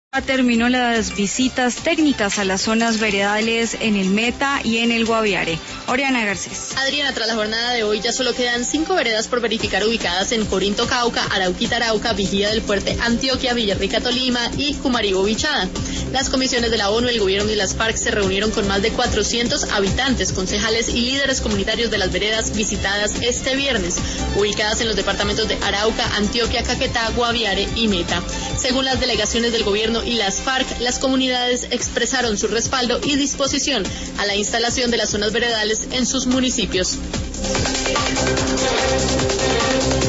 Terminó las visitas técnicas a las zonas veredales en el Meta y en el Guaviare. Oriana Garcés. Adriana, tras la jornada de hoy ya solo quedan 5 veredas por verificar ubicadas en Corinto, Cauca, Arauquita, Arauca, Vigía del Fuerte, Antioquia, Villarrica, Tolima y Cumaribo, Bichada. Las comisiones de la ONU, el gobierno y las FARC se reunieron con más de 400 habitantes, concejales y líderes comunitarios de las veredas visitadas este viernes, ubicadas en los departamentos de Arauca, Antioquia, Caquetá, Guaviare y Meta. Según las delegaciones del gobierno y las FARC, las comunidades expresaron su respaldo y disposición a la instalación de las zonas veredales en sus municipios.